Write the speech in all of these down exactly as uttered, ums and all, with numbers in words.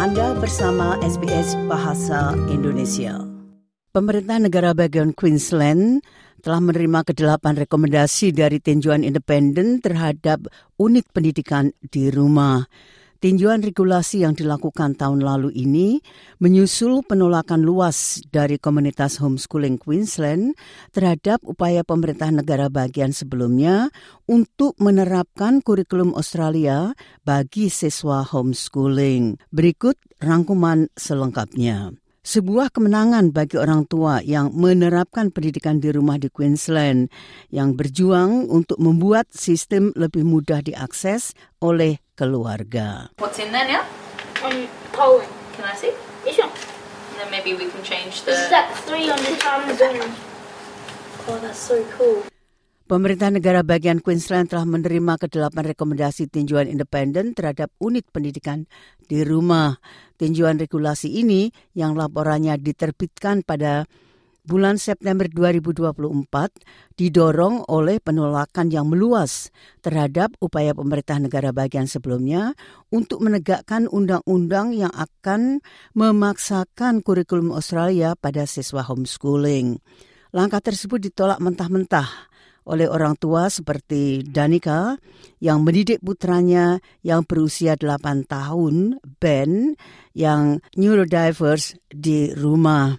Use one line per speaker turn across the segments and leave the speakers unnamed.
Anda bersama S B S Bahasa Indonesia. Pemerintah negara bagian Queensland telah menerima kedelapan rekomendasi dari tinjauan independen terhadap unit pendidikan di rumah. Tinjauan regulasi yang dilakukan tahun lalu ini menyusul penolakan luas dari komunitas homeschooling Queensland terhadap upaya pemerintah negara bagian sebelumnya untuk menerapkan kurikulum Australia bagi siswa homeschooling. Berikut rangkuman selengkapnya. Sebuah kemenangan bagi orang tua yang menerapkan pendidikan di rumah di Queensland yang berjuang untuk membuat sistem lebih mudah diakses oleh keluarga.
What's in there now?
Um, polling.
Can I see?
Yeah, sure.
And then maybe we can change the...
This is at three on the time zone. Oh, that's so cool.
Pemerintah negara bagian Queensland telah menerima kedelapan rekomendasi tinjauan independen terhadap unit pendidikan di rumah. Tinjauan regulasi ini yang laporannya diterbitkan pada bulan September dua ribu dua puluh empat didorong oleh penolakan yang meluas terhadap upaya pemerintah negara bagian sebelumnya untuk menegakkan undang-undang yang akan memaksakan kurikulum Australia pada siswa homeschooling. Langkah tersebut ditolak mentah-mentah oleh orang tua seperti Danica yang mendidik putranya yang berusia delapan tahun, Ben, yang neurodiverse di rumah.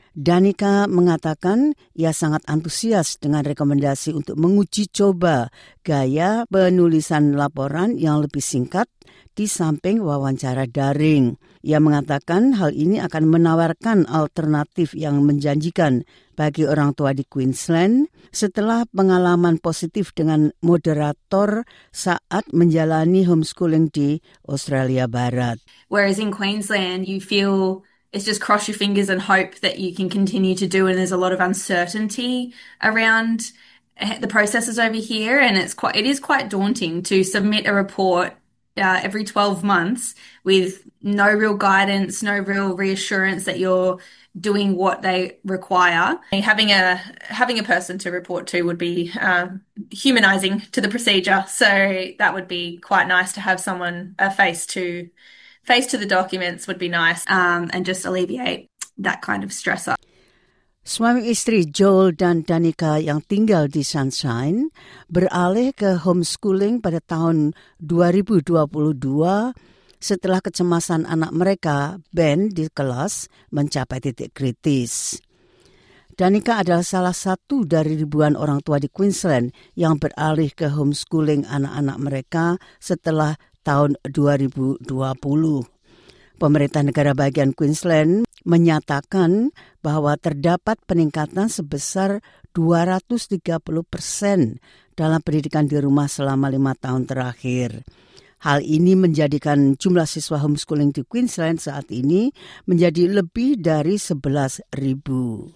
Danica mengatakan ia sangat antusias dengan rekomendasi untuk menguji coba gaya penulisan laporan yang lebih singkat di samping wawancara daring. Ia mengatakan hal ini akan menawarkan alternatif yang menjanjikan bagi orang tua di Queensland setelah pengalaman positif dengan moderator saat menjalani homeschooling di Australia Barat.
Whereas in Queensland you feel it's just cross your fingers and hope that you can continue to do, and there's a lot of uncertainty around the processes over here, and it's quite it is quite daunting to submit a report uh, every twelve months with no real guidance, no real reassurance that you're doing what they require. Having a having a person to report to would be uh, humanizing to the procedure, so that would be quite nice to have someone a face to face to the documents would be nice, um, and just alleviate that kind of stressor.
Suami istri Joel dan Danica yang tinggal di Sunshine beralih ke homeschooling pada tahun dua ribu dua puluh dua setelah kecemasan anak mereka, Ben, di kelas mencapai titik kritis. Danica adalah salah satu dari ribuan orang tua di Queensland yang beralih ke homeschooling anak-anak mereka setelah tahun dua ribu dua puluh. Pemerintah negara bagian Queensland menyatakan bahwa terdapat peningkatan sebesar dua ratus tiga puluh persen dalam pendidikan di rumah selama lima tahun terakhir. Hal ini menjadikan jumlah siswa homeschooling di Queensland saat ini menjadi lebih dari sebelas ribu.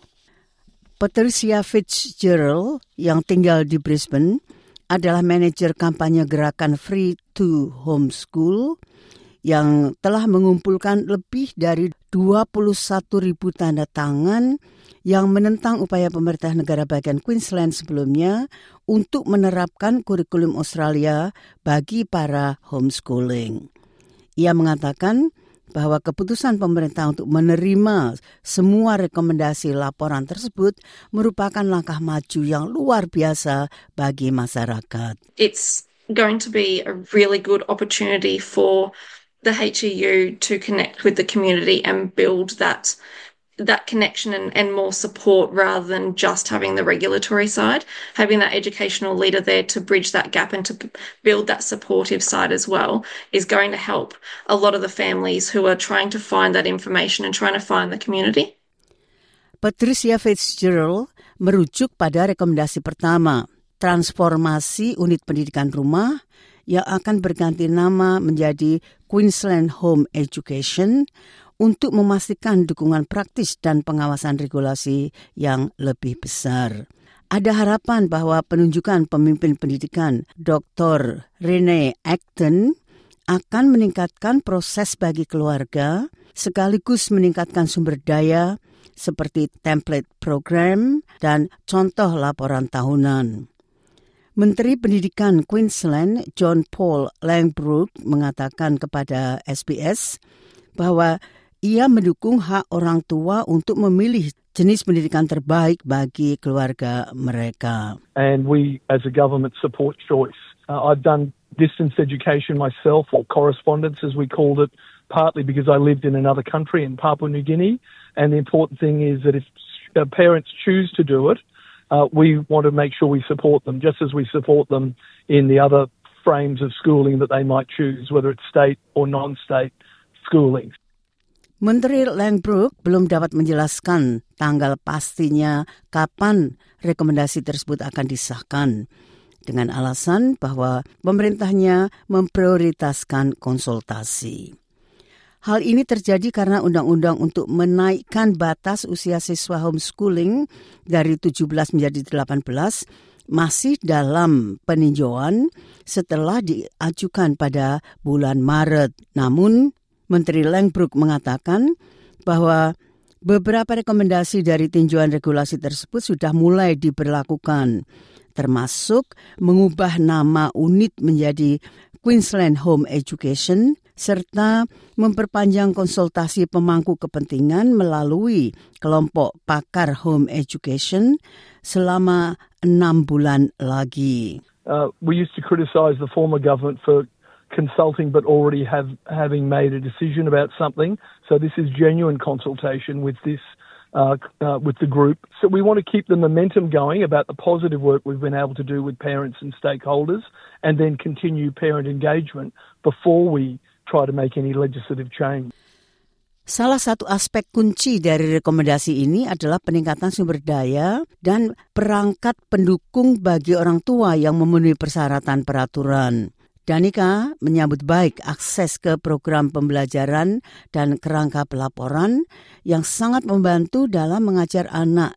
Patricia Fitzgerald yang tinggal di Brisbane adalah manajer kampanye gerakan Free to Homeschool yang telah mengumpulkan lebih dari dua puluh satu ribu tanda tangan yang menentang upaya pemerintah negara bagian Queensland sebelumnya untuk menerapkan kurikulum Australia bagi para homeschooling. Ia mengatakan bahwa keputusan pemerintah untuk menerima semua rekomendasi laporan tersebut merupakan langkah maju yang luar biasa bagi masyarakat.
It's going to be a really good opportunity for the H E U to connect with the community and build that that connection and, and more support rather than just having the regulatory side, having that educational leader there to bridge that gap and to build that supportive side as well is going to help a lot of the families who are trying to find that information and trying to find the community.
Patricia Fitzgerald merujuk pada rekomendasi pertama, transformasi unit pendidikan rumah yang akan berganti nama menjadi Queensland Home Education untuk memastikan dukungan praktis dan pengawasan regulasi yang lebih besar. Ada harapan bahwa penunjukan pemimpin pendidikan Doktor Renee Acton akan meningkatkan proses bagi keluarga sekaligus meningkatkan sumber daya seperti template program dan contoh laporan tahunan. Menteri Pendidikan Queensland John Paul Langbrook mengatakan kepada S B S bahwa ia mendukung hak orang tua untuk memilih jenis pendidikan terbaik bagi keluarga mereka.
And we, as a government, support choice. Uh, I've done distance education myself, or correspondence as we called it, partly because I lived in another country in Papua New Guinea. And the important thing is that if uh, parents choose to do it, uh, we want to make sure we support them, just as we support them in the other frames of schooling that they might choose, whether it's state or non-state schooling.
Menteri Langbroek belum dapat menjelaskan tanggal pastinya kapan rekomendasi tersebut akan disahkan, dengan alasan bahwa pemerintahnya memprioritaskan konsultasi. Hal ini terjadi karena undang-undang untuk menaikkan batas usia siswa homeschooling dari tujuh belas menjadi delapan belas masih dalam peninjauan setelah diajukan pada bulan Maret. Namun, Menteri Langbroek mengatakan bahwa beberapa rekomendasi dari tinjauan regulasi tersebut sudah mulai diberlakukan, termasuk mengubah nama unit menjadi Queensland Home Education, serta memperpanjang konsultasi pemangku kepentingan melalui kelompok pakar home education selama enam bulan lagi.
Uh, we used to criticize the former government for consulting but already have having made a decision about something. So this is genuine consultation with this uh, uh, with the group. So we want to keep the momentum going about the positive work we've been able to do with parents and stakeholders, and then continue parent engagement before we try to make any legislative change.
Salah satu aspek kunci dari rekomendasi ini adalah peningkatan sumber daya dan perangkat pendukung bagi orang tua yang memenuhi persyaratan peraturan. Danica menyambut baik akses ke program pembelajaran dan kerangka pelaporan yang sangat membantu dalam mengajar anak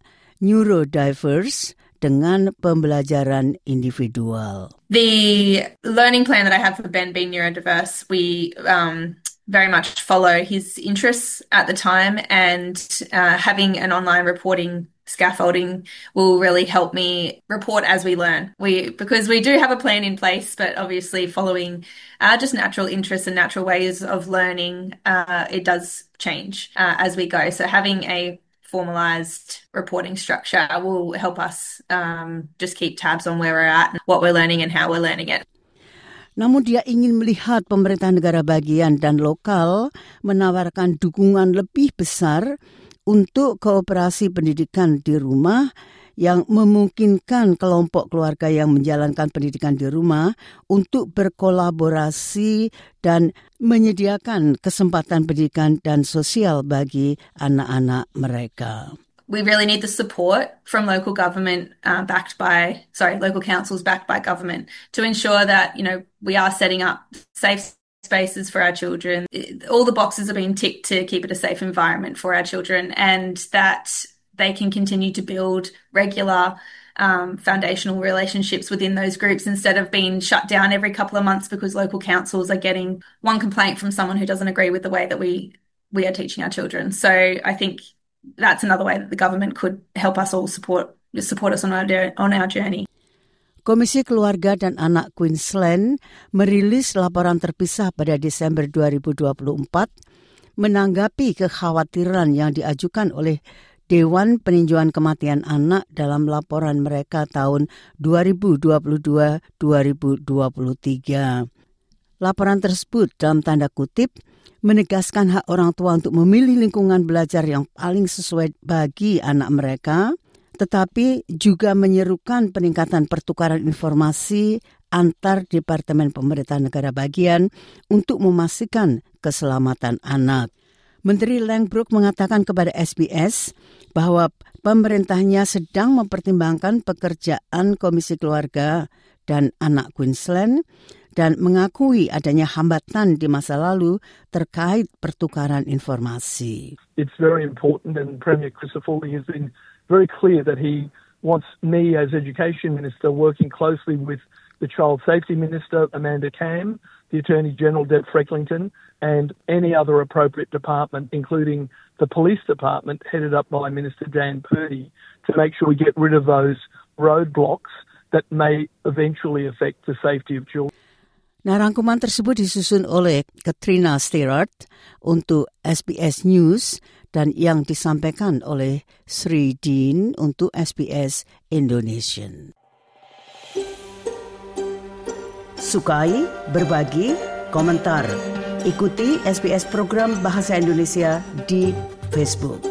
neurodiverse dengan pembelajaran individual.
The learning plan that I have for Ben being neurodiverse, we um, very much follow his interests at the time, and uh, having an online reporting scaffolding will really help me report as we learn. We because we do have a plan in place, but obviously following uh, just natural interests and natural ways of learning, uh, it does change uh, as we go. So having a formalized reporting structure will help us um, just keep tabs on where we're at, what we're learning and how we're learning it.
Namun dia ingin melihat pemerintah negara bagian dan lokal menawarkan dukungan lebih besar untuk kooperasi pendidikan di rumah yang memungkinkan kelompok keluarga yang menjalankan pendidikan di rumah untuk berkolaborasi dan menyediakan kesempatan pendidikan dan sosial bagi anak-anak mereka.
We really need the support from local government uh, backed by, sorry, local councils backed by government to ensure that, you know, we are setting up safe spaces for our children. All the boxes are being ticked to keep it a safe environment for our children, and that they can continue to build regular um, foundational relationships within those groups instead of being shut down every couple of months because local councils are getting one complaint from someone who doesn't agree with the way that we, we are teaching our children. So I think that's another way that the government could help us all support, support us on our, on our journey.
Komisi Keluarga dan Anak Queensland merilis laporan terpisah pada Desember dua ribu dua puluh empat menanggapi kekhawatiran yang diajukan oleh Dewan Peninjauan Kematian Anak dalam laporan mereka tahun dua ribu dua puluh dua sampai dua ribu dua puluh tiga. Laporan tersebut dalam tanda kutip menegaskan hak orang tua untuk memilih lingkungan belajar yang paling sesuai bagi anak mereka, tetapi juga menyerukan peningkatan pertukaran informasi antar departemen pemerintah negara bagian untuk memastikan keselamatan anak. Menteri Langbroek mengatakan kepada S B S bahwa pemerintahnya sedang mempertimbangkan pekerjaan Komisi Keluarga dan Anak Queensland dan mengakui adanya hambatan di masa lalu terkait pertukaran informasi.
It's very important, and Premier Crisafulli has been very clear that he wants me as Education Minister working closely with the Child Safety Minister, Amanda Cam, the Attorney General, Deb Frecklington, and any other appropriate department, including the Police Department, headed up by Minister Dan Purdy, to make sure we get rid of those roadblocks that may eventually affect the safety of children.
Nah, rangkuman tersebut disusun oleh Katrina Stewart untuk S B S News dan yang disampaikan oleh Sri Dean untuk S B S Indonesian. Sukai, berbagi, komentar. Ikuti S B S program Bahasa Indonesia di Facebook.